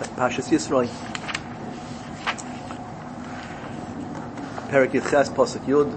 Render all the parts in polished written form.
Pashas Yisroi. Perek Yitches Pasuk Yud.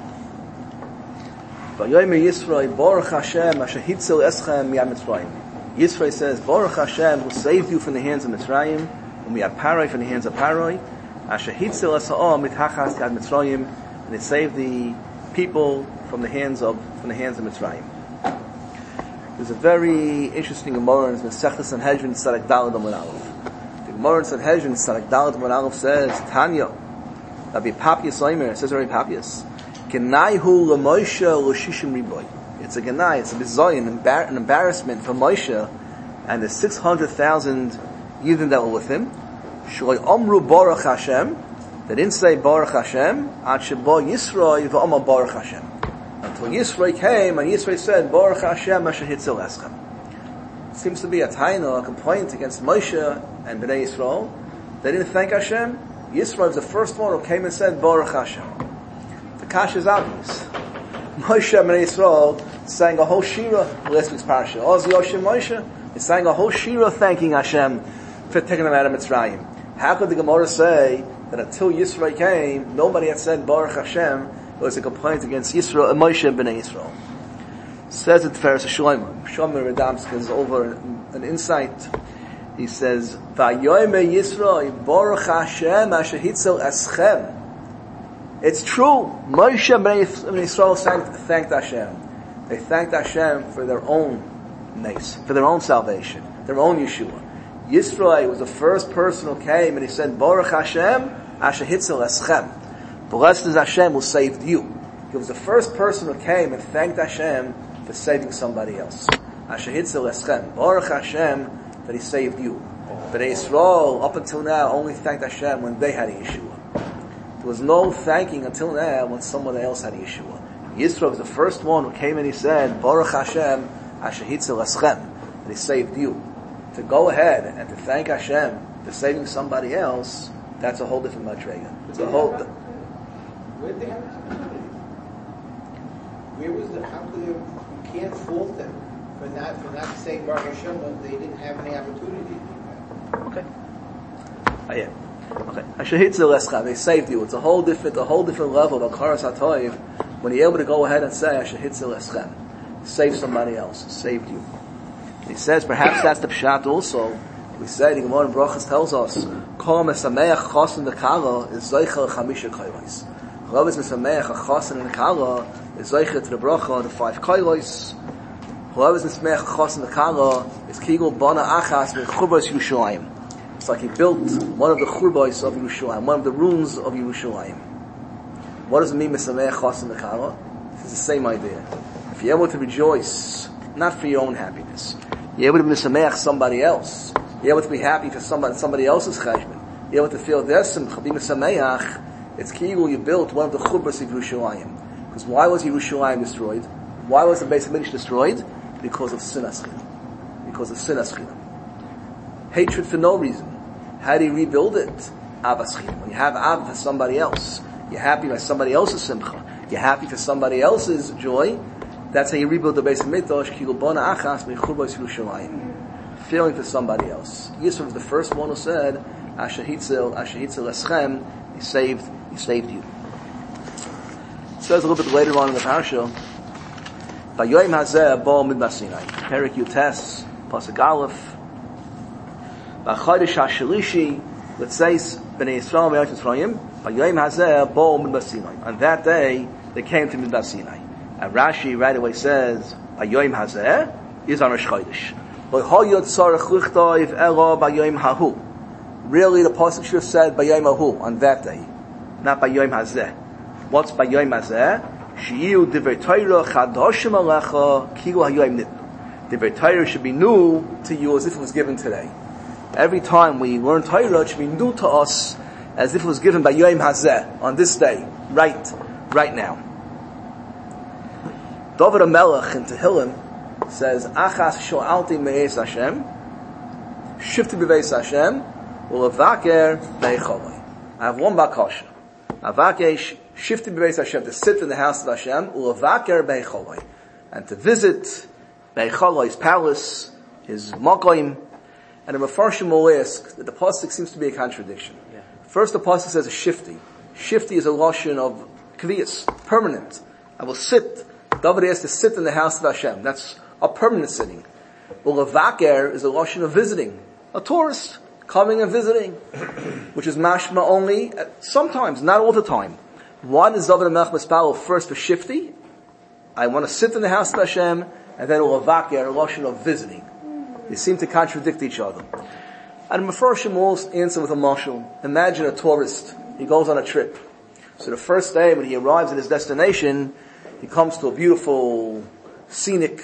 Vayomer Yisroi Baruch Hashem Asher Hitzil Eschem Miyad Mitzrayim. Yisroi says, Baruch Hashem who saved you from the hands of Mitzrayim, and Miyad Paroi from the hands of Paroi. Asher Hitzil Esa'am Mithachas Yad Mitzrayim, and it saved the people from the hands of Mitzrayim. There's a very interesting Gemara in Masechtas Sanhedrin Tzaddik Daled Amud Aleph. The Gemara in Sanhedrin Tzaddik Daled Amud Aleph says, Tanya, Rabbi Papias Omer, it says Rabbi Papias, Genaihu LaMoshe L'Shishim Riboy. It's a genai, it's a bizoy, an embarrassment for Moshe and the 600,000 Yidden that were with him. Shloi Omru Baruch Hashem, they didn't say Baruch Hashem, Ad Sheba Yisroi V'Omar Baruch Hashem. Until Yisroi came, and Yisroi said, Baruch Hashem Asher Hitzil Eschem. It seems to be a taina, a complaint against Moshe and Bnei Yisrael. They didn't thank Hashem. Yisroi was the first one who came and said, Baruch Hashem. The kash is obvious. Moshe and Bnei Yisrael sang a whole shira last week's parasha. Oz Yoshim Moshe, they sang a whole shira thanking Hashem for taking them out of Mitzrayim. How could the Gemara say that until Yisroi came, nobody had said Baruch Hashem? It was a complaint against Yisrael, Moshe and Bnei Yisrael. Says it Tiferes Shlomo. Shlomo Radomsky is over an insight. He says, Vayomer Yisroi Baruch Hashem Asher Hitzil Eschem. It's true. Moshe and Bnei Yisrael thanked Hashem. They thanked Hashem for their own nace, for their own salvation, their own Yeshua. Yisroi was the first person who came and he said, Baruch Hashem Asher Hitzil Eschem. Blessed is Hashem who saved you. He was the first person who came and thanked Hashem for saving somebody else. Asher Hitzil Eschem. Baruch Hashem that He saved you. But Yisrael, up until now, only thanked Hashem when they had a Yeshua. There was no thanking until now when someone else had a Yeshua. Yisrael was the first one who came and he said, Baruch Hashem Asher Hitzil Eschem. That He saved you. To go ahead and to thank Hashem for saving somebody else, that's a whole different madrega. It's a whole... Where did they have opportunity? Where was the? How could you can't fault them for not saying Baruch Hashem when they didn't have any opportunity to do that? Okay. Okay. Asher Hitzil Eschem. They saved you. It's a whole different level of Akaras HaToiv when you're able to go ahead and say Asher Hitzil Eschem. Save somebody else. Saved you. And he says perhaps that's the pshat also. We say the Gemara in Brachas tells us Kol Mesameach Chasen Dekala is Zeichel Chamisha Kailos. Whoever is Mesameach a Chasen and a Kala is Zeichel to the Bracha the 5 Kailos. Whoever is Mesameach a Chasen and a Kala is Kigul Bana Achas with Churbos Yerushalayim. It's like he built one of the Churbos of Yerushalayim, one of the ruins of Yerushalayim. What does it mean Mesameach Chasen and a Kala? It's the same idea. If you're able to rejoice, not for your own happiness, you're able to Mesameach somebody else. You're able to be happy for somebody else's cheshbon. You're able to feel their simcha, be mesameach. It's ki'u you built one of the chubras of Yerushalayim. Because why was Yerushalayim destroyed? Why was the Beis HaMikdash destroyed? Because of sinas chinam. Because of sinas chinam. Hatred for no reason. How do you rebuild it? Avas chinam. When you have av for somebody else, you're happy by somebody else's simcha. You're happy for somebody else's joy. That's how you rebuild the Beis HaMikdash. Ki'u bona achas me chubras Yerushalayim. Feeling for somebody else. Yisroel was the first one who said, Asher Hitzil Eschem, He saved you. It says a little bit later on in the parasha, Vayoyim Hazeh Bo Midbar Sinai. Perek Yutes, Pasuk Aleph. V'Chodesh HaShalishi, L'tzeis Bnei Yisrael Me'eretz Mitzrayim, Vayoyim Hazeh Bo Midbar Sinai. On that day, they came to Midbar Sinai. And Rashi right away says, Vayoyim Hazeh is on Rosh Chodesh. Really, the pasuk should have said Bayom Ahu on that day, not Bayom Hazeh. What's Bayom Hazeh? Shiyu Divrei Torah Chadoshim Alecha Kilu Hayom Nitnu. Divrei Torah should be new to you as if it was given today. Every time we learn Torah, it should be new to us as if it was given Bayom Hazeh on this day, right now. David HaMelech in Tehillim says, Achas sho'alti me'es Hashem, shifti b'veis Hashem, u'levaker be'echoloi. I have one bakasha. Avakesh, shifti b'veis Hashem, to sit in the house of Hashem, u'levaker be'echoloi. And to visit be'echoloi's palace, his makoim, And the Mefarshim will ask that the pasuk seems to be a contradiction. Yeah. First, the pasuk says a shifty. Shifty is a lashon of kviyas, permanent. I will sit. David has to sit in the house of Hashem. That's a permanent sitting. Well, levaker is a lashon of visiting, a tourist coming and visiting, which is mashma only sometimes, not all the time. Why does David HaMelech mispalel first for shifty? I want to sit in the house of Hashem, and then levaker, a lashon of visiting. They seem to contradict each other. And Mefarshim will answer with a mashal. Imagine a tourist. He goes on a trip. So the first day when he arrives at his destination, he comes to a beautiful, scenic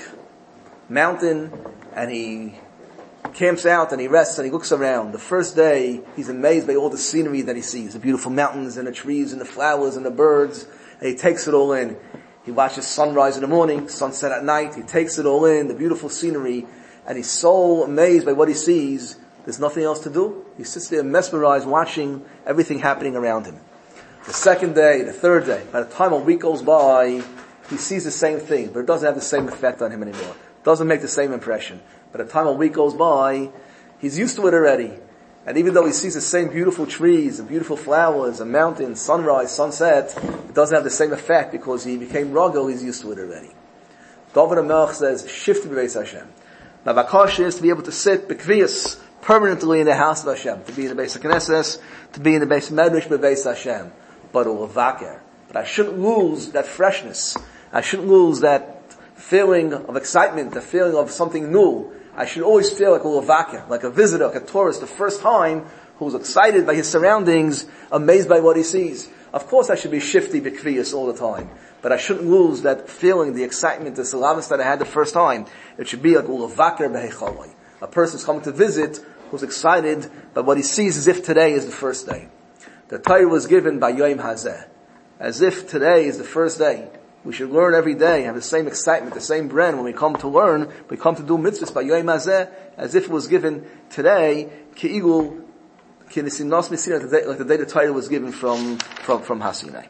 mountain, and he camps out and he rests and he looks around. The first day, he's amazed by all the scenery that he sees, the beautiful mountains and the trees and the flowers and the birds, and he takes it all in. He watches sunrise in the morning, sunset at night, he takes it all in, the beautiful scenery, and he's so amazed by what he sees, there's nothing else to do. He sits there mesmerized, watching everything happening around him. The second day, the third day, by the time a week goes by, he sees the same thing, but it doesn't have the same effect on him anymore. It doesn't make the same impression. By the time a week goes by, he's used to it already. And even though he sees the same beautiful trees, and beautiful flowers, and mountains, sunrise, sunset, it doesn't have the same effect because he became ragel, he's used to it already. David HaMelech says, shift b'beis Hashem. Now, Bakash is to be able to sit b'kviyas, permanently in the house of Hashem, to be in the base of Knesset, to be in the base of Medrash b'beis Hashem, but u'levaker. But I shouldn't lose that freshness. I shouldn't lose that feeling of excitement, the feeling of something new. I should always feel like a levaker, like a visitor, like a tourist, the first time, who's excited by his surroundings, amazed by what he sees. Of course I should be shifty b'kviyas all the time, but I shouldn't lose that feeling, the excitement, the salamis that I had the first time. It should be like u'levaker b'hechaloi. A person's coming to visit who's excited by what he sees as if today is the first day. The Torah was given by Yom Hazeh, as if today is the first day. We should learn every day, have the same excitement, the same brand when we come to learn, we come to do mitzvahs by Yom Hazeh, as if it was given today, Ke'igu, Kinesinos Messina, like the day the Torah was given from Hasinai.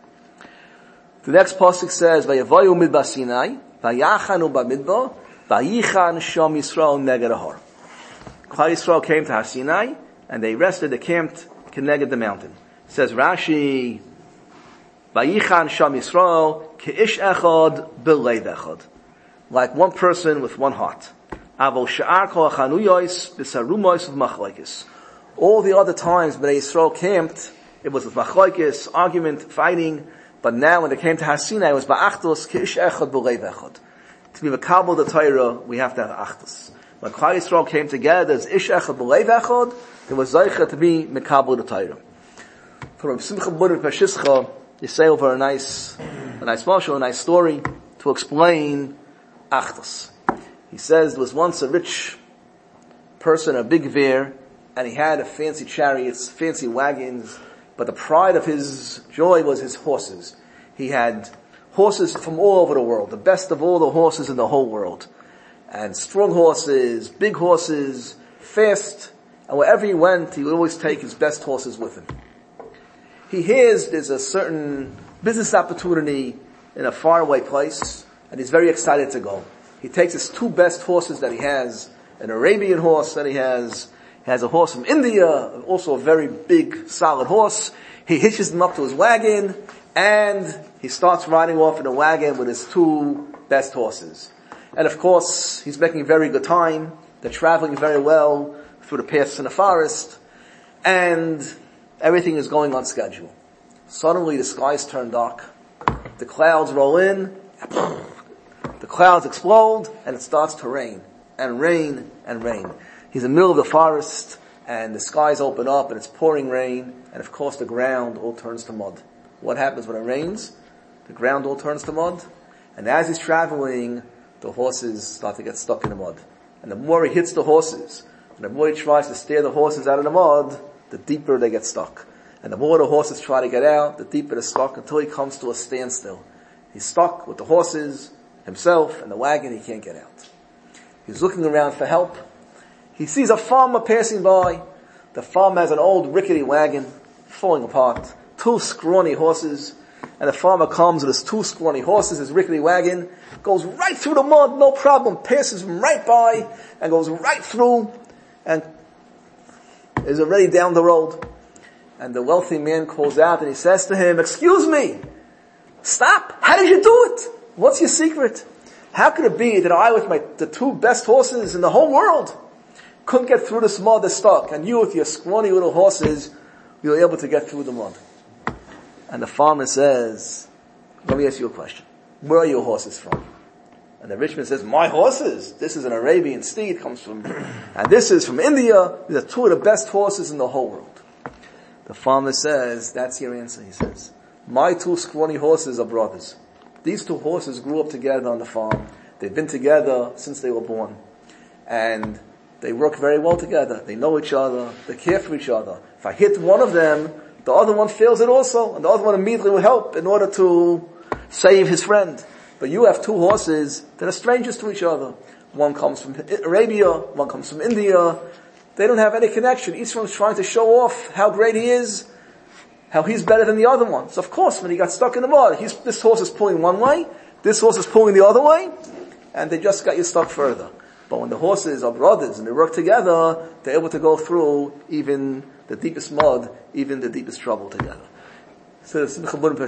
The next pasuk says, Vayavayu midbar Sinai, Vayachanu b'midbar, Vayichan Sham Yisrael neged ahar. Klal Yisrael came to Har Sinai, and they rested, they camped keneged the mountain. It says Rashi, Vayichan Sham Yisrael keish echad b'leiv echad, like one person with one heart. Avol she'ar kol hachanuyos b'sarumos of machlokes. All the other times when Yisrael camped, it was with machlokes, argument, fighting. But now when they came to Har Sinai, it was ba'achdos keish echad b'leiv echad. To be mekabel the Torah, we have to have achdos. When Klal Yisrael came together as ish echad b'leiv echad, it was zeicha to be mekabel the Torah. From Simcha B'Nai Peshischa, you say over a nice marshal, a nice story to explain achdos. He says there was once a rich person, a big veer, and he had a fancy chariots, fancy wagons, but the pride of his joy was his horses. He had horses from all over the world, the best of all the horses in the whole world. And strong horses, big horses, fast, and wherever he went, he would always take his best horses with him. He hears there's a certain business opportunity in a faraway place, and he's very excited to go. He takes his two best horses that he has, an Arabian horse that he has a horse from India, also a very big, solid horse. He hitches them up to his wagon, and he starts riding off in a wagon with his two best horses. And of course, he's making very good time. They're traveling very well through the paths in the forest, and everything is going on schedule. Suddenly the skies turn dark. The clouds roll in, the clouds explode, and it starts to rain, and rain, and rain. He's in the middle of the forest, and the skies open up, and it's pouring rain, and of course the ground all turns to mud. What happens when it rains? The ground all turns to mud, and as he's traveling, the horses start to get stuck in the mud. And the more he hits the horses, and the more he tries to steer the horses out of the mud, the deeper they get stuck. And the more the horses try to get out, the deeper they're stuck until he comes to a standstill. He's stuck with the horses, himself, and the wagon. He can't get out. He's looking around for help. He sees a farmer passing by. The farmer has an old rickety wagon, falling apart. Two scrawny horses. And the farmer comes with his two scrawny horses, his rickety wagon, goes right through the mud, no problem, passes him right by, and goes right through. and is already down the road. And the wealthy man calls out and he says to him, "Excuse me, stop, how did you do it? What's your secret? How could it be that I with the two best horses in the whole world couldn't get through this mud that's stuck, and you with your scrawny little horses, you were able to get through the mud?" And the farmer says, "Let me ask you a question. Where are your horses from?" And the rich man says, "My horses? This is an Arabian steed, comes from, and this is from India. These are two of the best horses in the whole world." The farmer says, "That's your answer," he says. "My two scrawny horses are brothers. These two horses grew up together on the farm. They've been together since they were born. And they work very well together. They know each other. They care for each other. If I hit one of them, the other one feels it also, and the other one immediately will help in order to save his friend. But you have two horses that are strangers to each other. One comes from Arabia, one comes from India. They don't have any connection. Each one's trying to show off how great he is, how he's better than the other one. So of course, when he got stuck in the mud, this horse is pulling one way, this horse is pulling the other way, and they just got you stuck further. But when the horses are brothers and they work together, they're able to go through even the deepest mud, even the deepest trouble together." So that's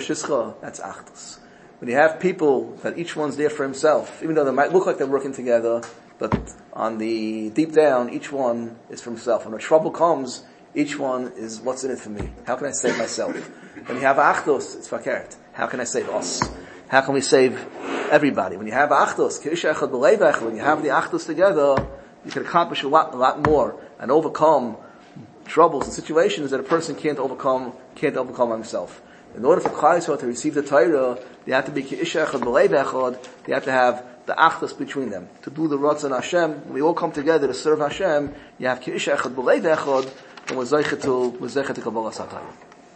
Achdus. When you have people that each one's there for himself, even though they might look like they're working together, but on the deep down, each one is for himself. When the trouble comes, each one is, what's in it for me? How can I save myself? When you have Achdus, it's fakert. How can I save us? How can we save everybody? When you have Achdus, when you have the Achdus together, you can accomplish a lot more and overcome troubles and situations that a person can't overcome himself. In order for Klal Yisrael to receive the Torah, they have to be Ki'isha Echad B'Leiv Echad. They have to have the Achdus between them. To do the Ratzon Hashem, when we all come together to serve Hashem, you have Ki'isha Echad B'Leiv Echad, and we're Zeicha to Kabbalah Satayim.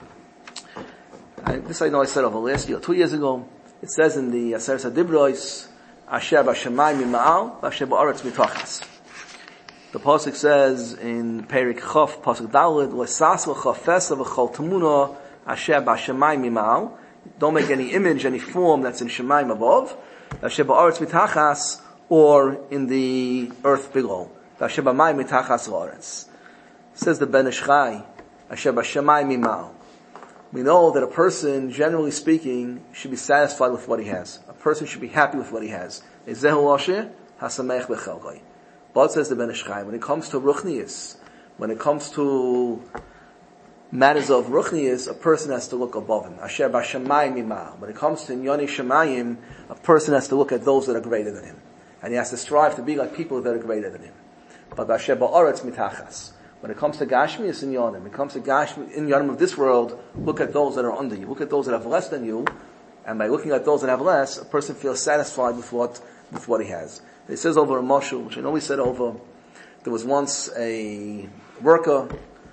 This I know I said over last year, 2 years ago. It says in the Aseret HaDibros, Asher B'Shamayim Mima'al, Asher B'Aretz Mitachas. The pasuk says in Perik Chof, pasuk Daled, L'sas l'chafesa v'chol tamuna asher b'shamayim mima'al. Don't make any image, any form that's in Shemayim above. Asher b'aretz mitachas, or in the earth below. Asher b'mayim mitachas l'aretz. Says the Ben Ish Chai, Asher b'shamayim mima'al. We know that a person, generally speaking, should be satisfied with what he has. A person should be happy with what he has. Ezehu asher hasamech b'chelgai. But says the Ben Ish Chai, when it comes to ruchnius, when it comes to matters of ruchnius, a person has to look above him. Asher b'shamayim mima'al. When it comes to inyoni shamayim, a person has to look at those that are greater than him. And he has to strive to be like people that are greater than him. But asher ba'aretz mitachas. When it comes to gashmius inyonim, when it comes to gashmius inyonim of this world, look at those that are under you. Look at those that have less than you. And by looking at those that have less, a person feels satisfied with what he has. It says over a mashal, which I know we said over, there was once a worker,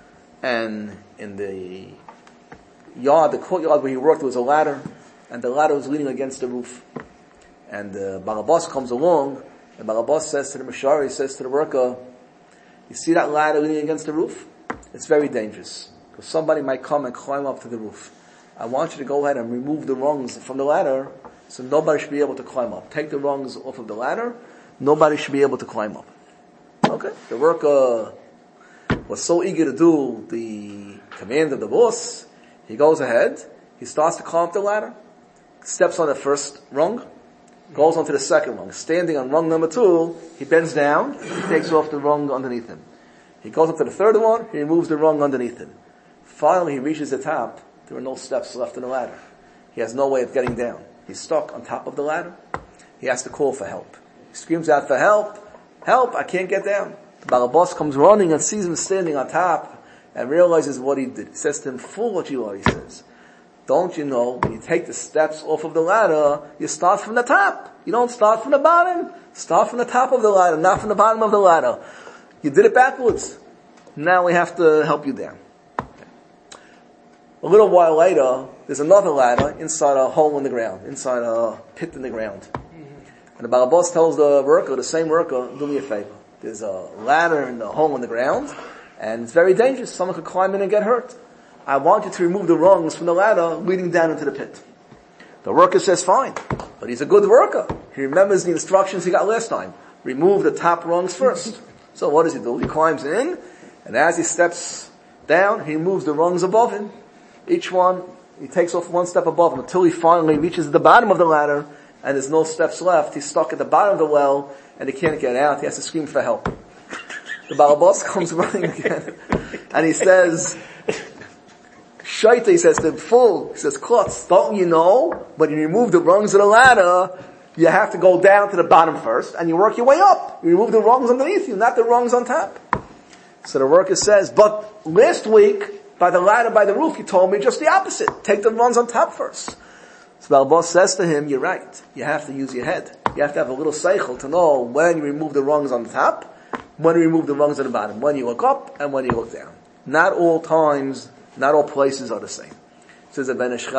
and in the courtyard where he worked, there was a ladder, and the ladder was leaning against the roof. And the Balabas comes along, and Balabas says to the Mashari, says to the worker, "You see that ladder leaning against the roof? It's very dangerous, because somebody might come and climb up to the roof. I want you to go ahead and remove the rungs from the ladder, so nobody should be able to climb up. Take the rungs off of the ladder, nobody should be able to climb up." Okay. The worker was so eager to do the command of the boss, he goes ahead, he starts to climb up the ladder, steps on the first rung, goes on to the second rung. Standing on rung number 2, he bends down, he takes off the rung underneath him. He goes up to the third one, he removes the rung underneath him. Finally, he reaches the top. There are no steps left in the ladder. He has no way of getting down. He's stuck on top of the ladder. He has to call for help. He screams out for help. "Help, I can't get down." The Balabas comes running and sees him standing on top and realizes what he did. He says to him, "Fool what you are," he says. "Don't you know, when you take the steps off of the ladder, you start from the top. You don't start from the bottom. Start from the top of the ladder, not from the bottom of the ladder. You did it backwards. Now we have to help you down." A little while later, there's another ladder inside a hole in the ground, inside a pit in the ground. And the Balabas tells the worker, the same worker, "Do me a favor. There's a ladder in the hole in the ground, and it's very dangerous. Someone could climb in and get hurt. I want you to remove the rungs from the ladder leading down into the pit." The worker says, "Fine." But he's a good worker. He remembers the instructions he got last time. Remove the top rungs first. So what does he do? He climbs in, and as he steps down, he moves the rungs above him. Each one, he takes off one step above him until he finally reaches the bottom of the ladder, and there's no steps left. He's stuck at the bottom of the well, and he can't get out. He has to scream for help. The Balabas comes running again, and he says, Shaita, he says to the fool, he says, Klotz, don't you know, when you remove the rungs of the ladder, you have to go down to the bottom first, and you work your way up. You remove the rungs underneath you, not the rungs on top. So the worker says, but last week, by the ladder, by the roof, you told me just the opposite. Take the rungs on top first. So Balabas says to him, you're right. You have to use your head. You have to have a little seichel to know when you remove the rungs on the top, when you remove the rungs on the bottom, when you look up, and when you look down. Not all times, not all places are the same. It says, when it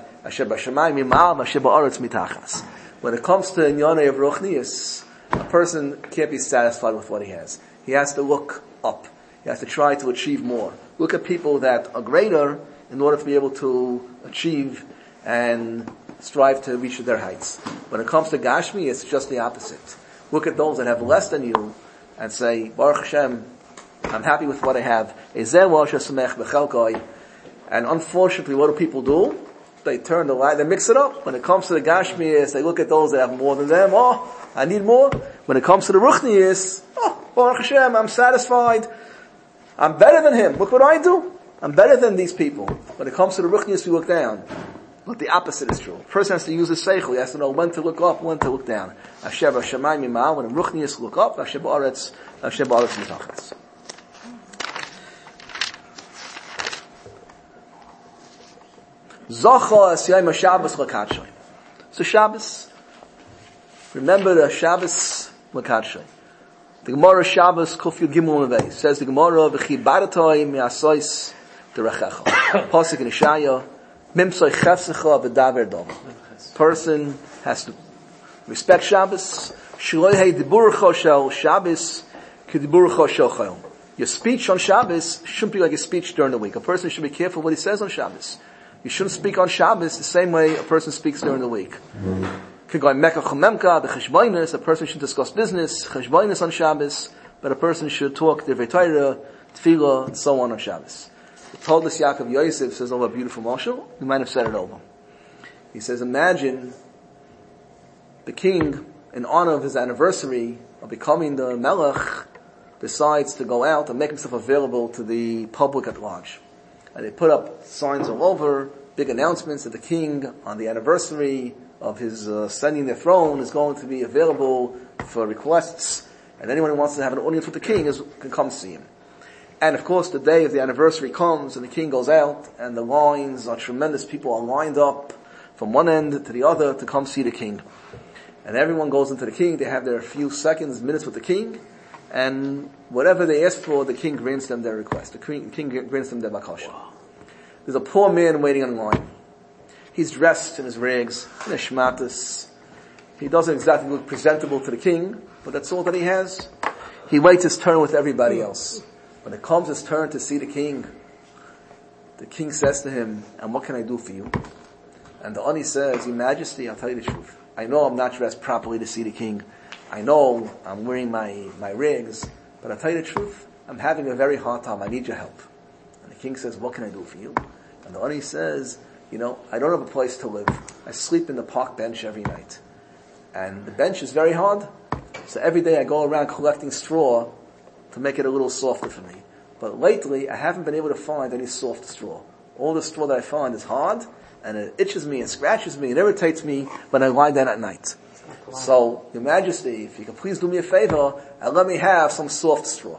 comes to Inyane of Ruchnius, a person can't be satisfied with what he has. He has to look up. He has to try to achieve more. Look at people that are greater in order to be able to achieve and strive to reach their heights. When it comes to Gashmi, it's just the opposite. Look at those that have less than you and say, Baruch Hashem, I'm happy with what I have. And unfortunately, what do people do? They turn the light, they mix it up. When it comes to the Gashmias, they look at those that have more than them. Oh, I need more. When it comes to the Ruchnias, oh, Baruch Hashem, I'm satisfied. I'm better than him. Look what I do. I'm better than these people. When it comes to the Ruchnias, we look down. But the opposite is true. A person has to use his seichel. He has to know when to look up, when to look down. Asher b'shamayim mima'al, when the Ruchnias look up, Asher ba'aretz mitachas. Zocha Asiyayim HaShabbos L'Kadshay. So Shabbos, remember the Shabbos L'Kadshay. The Gemara Shabbos Kuf Yud Gimel Levei says the Gemara V'chibadatoi mi'asois derechecha. Pasuk in Ishaya Mimsoi chefsecha v'daver dom. Person has to respect Shabbos. Shloi hei diburecha shel Shabbos ki diburecha shel chayil. Your speech on Shabbos shouldn't be like your speech during the week. A person should be careful what he says on Shabbos. You shouldn't speak on Shabbos the same way a person speaks during the week. A person should discuss business, cheshboinus on Shabbos, but a person should talk divrei Torah, tefillah, and so on Shabbos. The Toldos Yaakov Yosef says over a beautiful mashal. You might have said it over. He says, imagine the king, in honor of his anniversary of becoming the melech, decides to go out and make himself available to the public at large. And they put up signs all over, big announcements that the king, on the anniversary of his ascending the throne, is going to be available for requests. And anyone who wants to have an audience with the king can come see him. And of course, the day of the anniversary comes, and the king goes out, and the lines are tremendous. People are lined up from one end to the other to come see the king. And everyone goes into the king. They have their few seconds, minutes with the king. And whatever they ask for, the king grants them their request. The king grants them their bakasha. There's a poor man waiting in line. He's dressed in his rags, in his shmatas. He doesn't exactly look presentable to the king, but that's all that he has. He waits his turn with everybody else. When it comes his turn to see the king says to him, and what can I do for you? And the Ani says, Your Majesty, I'll tell you the truth. I know I'm not dressed properly to see the king. I know I'm wearing my rags, but I'll tell you the truth, I'm having a very hard time. I need your help. And the king says, what can I do for you? And the Ani says, I don't have a place to live. I sleep in the park bench every night. And the bench is very hard, so every day I go around collecting straw to make it a little softer for me. But lately, I haven't been able to find any soft straw. All the straw that I find is hard, and it itches me and scratches me and irritates me when I lie down at night. So, Your Majesty, if you could please do me a favor and let me have some soft straw.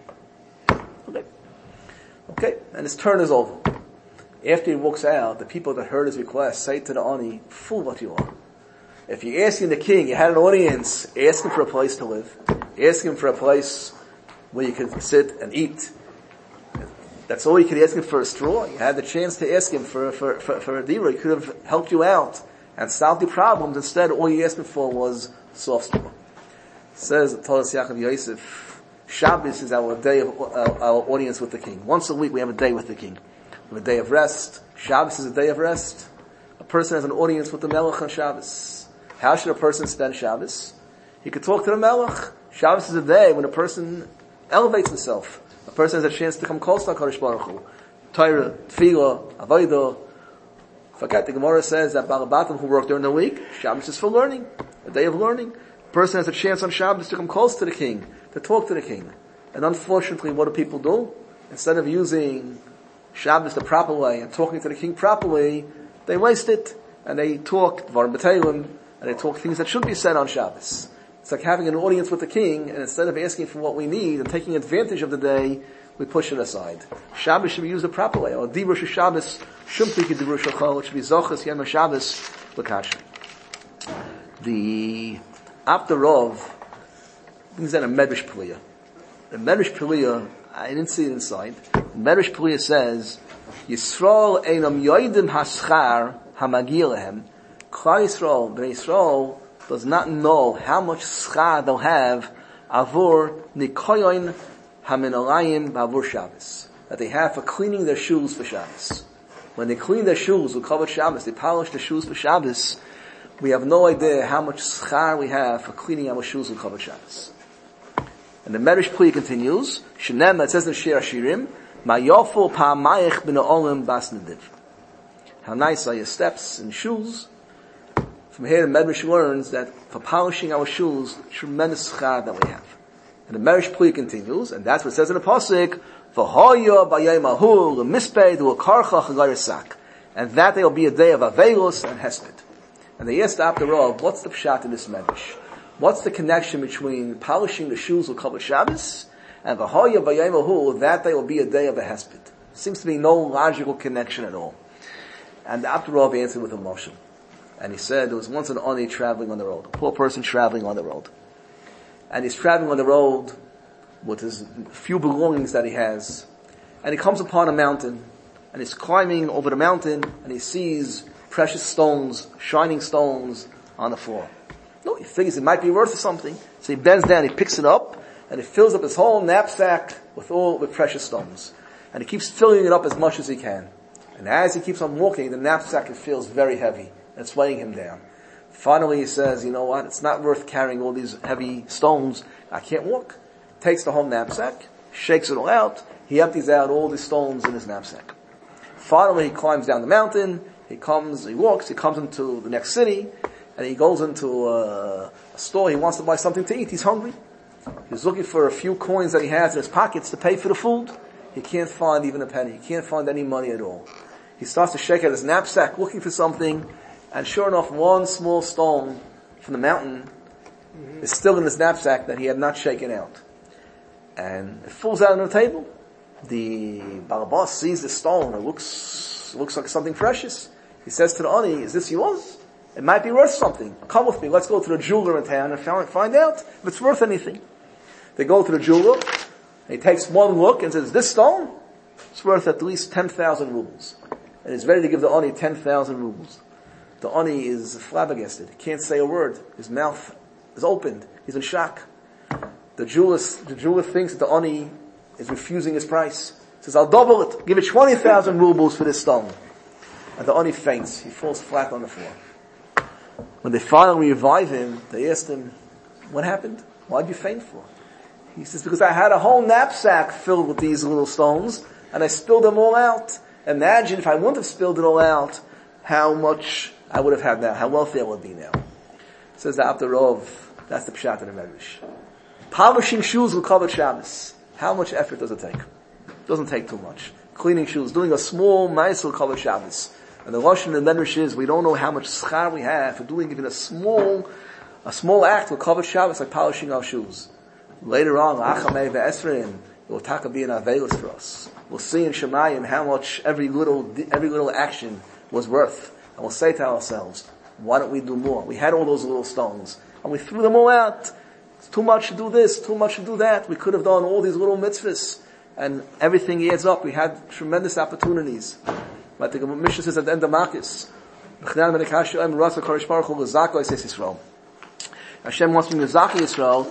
Okay, and his turn is over. After he walks out, the people that heard his request say to the Ani, fool what you are. If you're asking the king, you had an audience, ask him for a place to live. Ask him for a place where you could sit and eat. That's all you could ask him for, a straw. You had the chance to ask him for a dira. He could have helped you out and solved your problems. Instead, all you asked him for was soft straw. Says Toldos Yaakov Yosef, Shabbos is our day of our audience with the king. Once a week we have a day with the king. We have a day of rest. Shabbos is a day of rest. A person has an audience with the Melech on Shabbos. How should a person spend Shabbos? He could talk to the Melech. Shabbos is a day when a person elevates himself. A person has a chance to come close to HaKadosh Baruch Hu. Torah, Tefillah, Avodah. Forget, the Gemara says that Balabatim who work during the week, Shabbos is for learning, a day of learning. A person has a chance on Shabbos to come close to the king, to talk to the king. And unfortunately, what do people do? Instead of using Shabbos the proper way and talking to the king properly, they waste it. And they talk Dvarim B'Teilim, and they talk things that should be said on Shabbos. It's like having an audience with the king, and instead of asking for what we need and taking advantage of the day, we push it aside. Shabbos should be used the proper way. Or Dibur Shabbos, Shumpik Dibur Shachol, it should be Zochas Yom Shabbos, L'Kasha. The Abderov brings down a Medrash Peliya. The Medrash Peliya, I didn't see it inside. The Medrash Peliya says, Yisrael einam yoidim haschar hamagir lehem. Klal Yisrael, Bnei Yisrael, does not know how much schar they'll have avur nikoyon haminalayim b'avur Shabbos. That they have for cleaning their shoes for Shabbos. When they clean their shoes with covered Shabbos, they polish their shoes for Shabbos, we have no idea how much schar we have for cleaning our shoes with covered Shabbos. And the Medrash Peliya continues, Shenem, it says in Shir Hashirim, Ma yofu pa'amayich b'na olim bas nediv. How nice are your steps and shoes. From here, the Medrash learns that for polishing our shoes, tremendous schar that we have. And the Medrash Peliya continues, and that's what it says in the Pasuk, V'hoya b'yayim ahu l'misped u'karcha chagarisak. And that there will be a day of Avelus and Hesped. And they asked after all, what's the pshat in this Medrash? What's the connection between polishing the shoes with Kavod Shabbos and V'hoya b'yayim ahu, that there will be a day of a Hesped? Seems to be no logical connection at all. And the Abderov answered with emotion. And he said, there was once an Oni traveling on the road, a poor person traveling on the road. And he's traveling on the road with his few belongings that he has. And he comes upon a mountain, and he's climbing over the mountain, and he sees precious stones, shining stones on the floor. No, he figures it might be worth something. So he bends down, he picks it up, and he fills up his whole knapsack with precious stones. And he keeps filling it up as much as he can. And as he keeps on walking, the knapsack feels very heavy. And it's weighing him down. Finally he says, you know what, it's not worth carrying all these heavy stones. I can't walk. Takes the whole knapsack, shakes it all out, he empties out all the stones in his knapsack. Finally he climbs down the mountain, he comes into the next city, and he goes into a store, he wants to buy something to eat, he's hungry. He's looking for a few coins that he has in his pockets to pay for the food. He can't find even a penny, he can't find any money at all. He starts to shake out his knapsack looking for something, and sure enough, one small stone from the mountain is still in his knapsack that he had not shaken out. And it falls out on the table. The Balabas sees the stone. It looks like something precious. He says to the Ani, is this yours? It might be worth something. Come with me. Let's go to the jeweler in town and find out if it's worth anything. They go to the jeweler. He takes one look and says, this stone? It's worth at least 10,000 rubles. And he's ready to give the Ani 10,000 rubles. The Ani is flabbergasted. He can't say a word. His mouth is opened. He's in shock. The jeweler thinks that the Ani is refusing his price. He says, I'll double it. Give it 20,000 rubles for this stone. And the Ani faints. He falls flat on the floor. When they finally revive him, they asked him, what happened? Why did you faint for? He says, because I had a whole knapsack filled with these little stones, and I spilled them all out. Imagine if I wouldn't have spilled it all out, how much I would have had now, how wealthy I would be now. Says the Abderov, that's the pshat in the Medrash. Polishing shoes will cover Shabbos. How much effort does it take? It doesn't take too much. Cleaning shoes, doing a small mice will cover Shabbos. And the Lashon in the Medrash is, we don't know how much schar we have for doing even a small act will cover Shabbos, like polishing our shoes. Later on, Achamei ve'esrin, it will be an avelis for us. We'll see in Shemayim how much every little action was worth. And we'll say to ourselves, why don't we do more? We had all those little stones, and we threw them all out. It's too much to do this, too much to do that. We could have done all these little mitzvahs, and everything adds up. We had tremendous opportunities. But the Mishnah says at the end of Makis, Hashem wants me to Zaki Yisrael,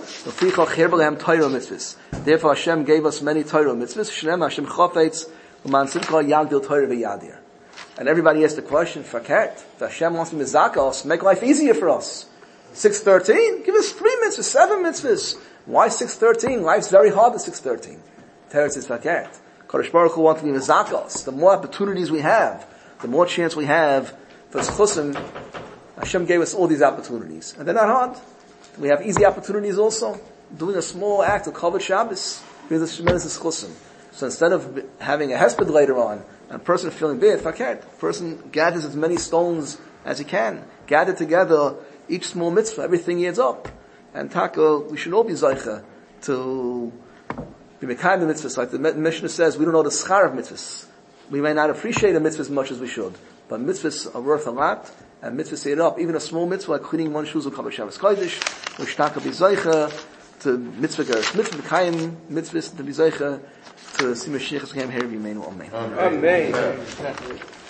therefore Hashem gave us many Torah mitzvahs. Hashem chafetz u'man simcha yagdil Torah v'yadir. And everybody asks the question, Faket, if Hashem wants me to Zaka us, make life easier for us. 613, give us 3 mitzvahs, 7 mitzvahs. Why 6:13? Life's very hard at 6:13. Teretz is fakert. Kodesh Baruch Hu wants to be mezakos. The more opportunities we have, the more chance we have for Chusim. Hashem gave us all these opportunities. And they're not hard. We have easy opportunities also. Doing a small act of Kavod Shabbos brings us tremendous Chusim. So instead of having a hesped later on, and a person feeling bad, fakert, a person gathers as many stones as he can. Gather together each small mitzvah, everything adds up. And taka, we should all be zeicha to be mekayim the mitzvahs. Like the Mishnah says, we don't know the schar of mitzvahs. We may not appreciate a mitzvah as much as we should, but mitzvahs are worth a lot, and mitzvahs add up. Even a small mitzvah like cleaning one shoes will come Shabbos Kodesh, we should taka be zeicha to mitzvah geresh mitzvah mekayim mitzvahs to be zeicha to see Mashiach as we came here. Amen. Amen.